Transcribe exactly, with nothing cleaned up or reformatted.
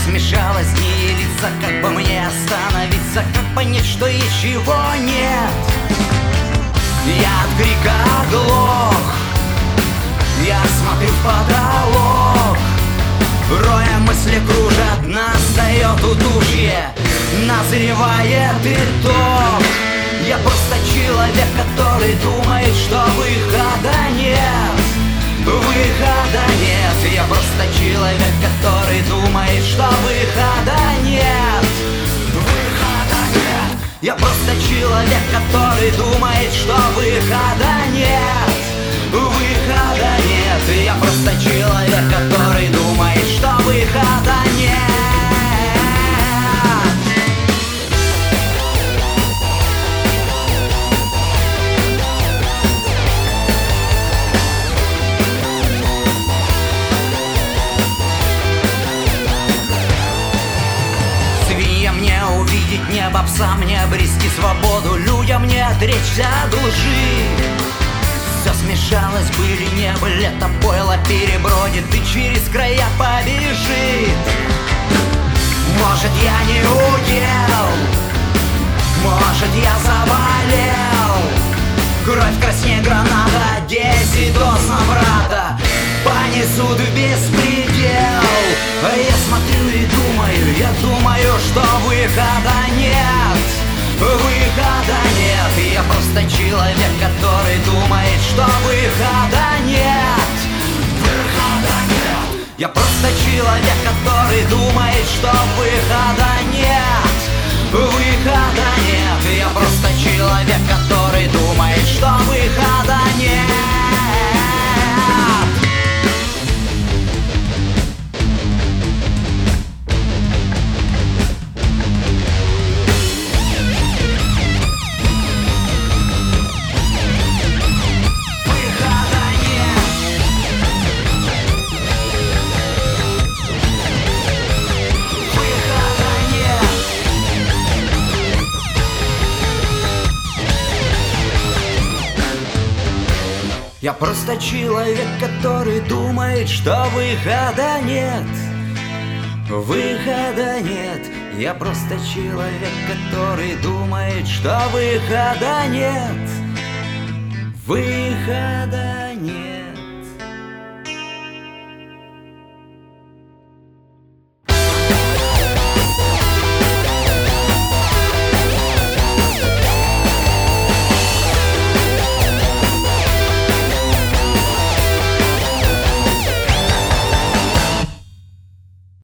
смешалось, не явиться, как бы мне остановиться, как понять, что ничего нет. Я от крика оглох, я смотрю в потолок, роя мысли кружат, настает удушье, назревает итог. Я просто человек, который думает, что выхода нет. Выхода нет. Я просто человек, который думает, что выхода нет. Выхода нет. Я просто человек, который думает, что выхода нет. Выхода нет. Я просто человек, который думает, что выхода нет. Мне увидеть небо, псам мне обрести свободу, людям не отречься от лжи. Все смешалось, были, не были, лето пойло перебродит и через края побежит. Может, я не удел, может, я заболел. Кровь краснее граната, десять доз на брата понесут в беспредел. А я смотрю и думаю, я думаю, что выхода нет. Выхода нет. Я просто человек, который думает, что выхода нет. Выхода нет. Я просто человек, который думает, что выхода нет. Выхода нет. Я просто человек, который думает, что выхода нет. Я просто человек, который думает, что выхода нет. Выхода нет. Я просто человек, который думает, что выхода нет. Выхода